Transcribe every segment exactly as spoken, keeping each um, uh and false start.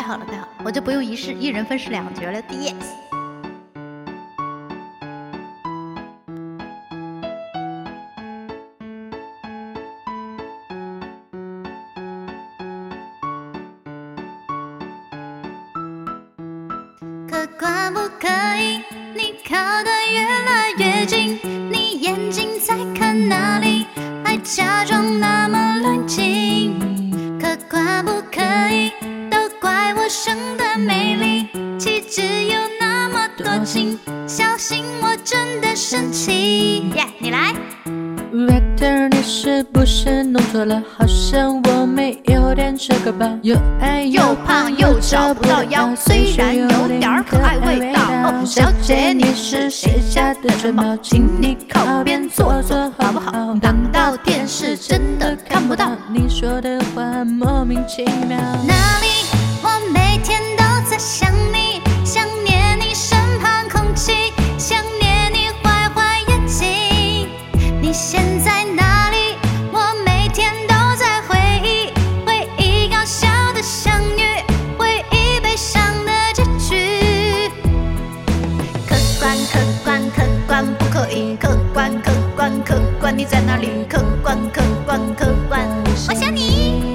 好了，太好了，我就不用一世一人分饰两角了。Yes。可可不可以？你靠得越来越近，你眼睛在看哪里？还假装那么冷静。可可不可以？都怪我生的美丽，气质有那么多情，小心我真的生气。耶、yeah, ，你来。 Waiter， 你是不是弄错了？好像我没有点这个吧，又矮又胖又找不到腰，虽然有点可爱味道。哦，小姐你是谁家的珍宝？请你靠边坐坐好不好？挡到电视真的看不到你说的话，莫名其妙。 哪里？我每天都在想你，想念你身旁空气，想念你坏坏眼睛。你现在哪里？我每天都在回忆，回忆搞笑的相遇，回忆悲伤的结局。客官客官客官不可以，客官客官客官你在哪里？客官客官客官，我想你。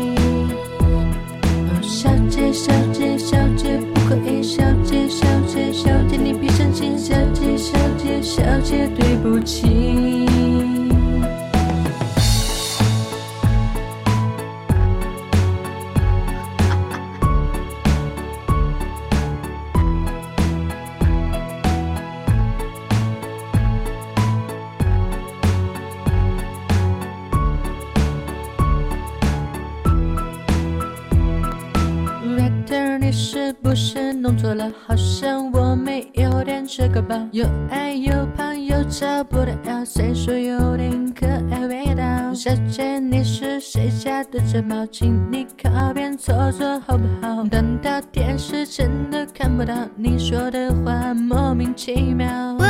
小姐小姐小姐不可以，小姐小姐小姐你别生气，小姐小姐小姐对不起。Waiter， 你是不是弄错了？好像我没有点这个吧，又矮又胖又找不到腰，虽说有点可爱味道。小姐你是谁家的珍宝？请你靠边坐坐好不好？等到电视真的看不到你说的话，莫名其妙。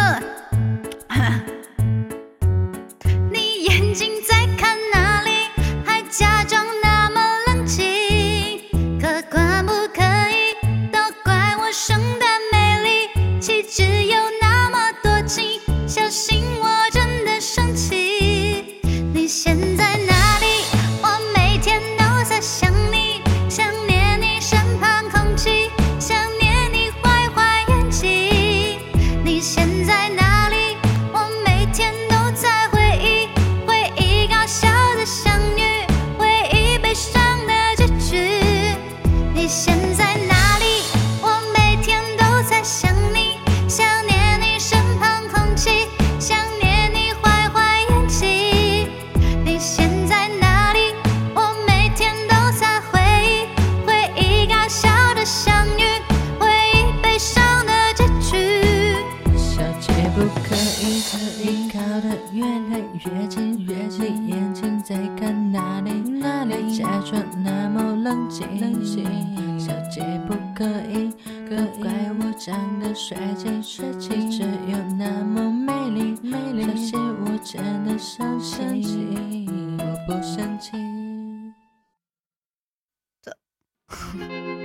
你眼睛在看哪里？还假装那么冷静。可可不可以？都怪我生的美丽，气质有那么多情，小心我真的生气。你现在哪里？我每天都在想你，想念你身旁空气，想念你坏坏眼睛。你现在哪里？我每天都在回忆，回忆搞笑的相遇，回忆悲伤的结局。你现在哪里？我每天都在想你，想念你身旁空气，想念你坏坏眼睛。你现在哪里？我每天都在回忆，回忆搞笑的相遇，回忆悲伤的结局。 小姐不可以，可以靠得越来越近，越近眼睛在看哪里？哪里？假装那么冷静，冷静。小姐不可以，可怪我长得帅气，帅气，只有那么美丽，美丽。小姐我真的生气，我不生气。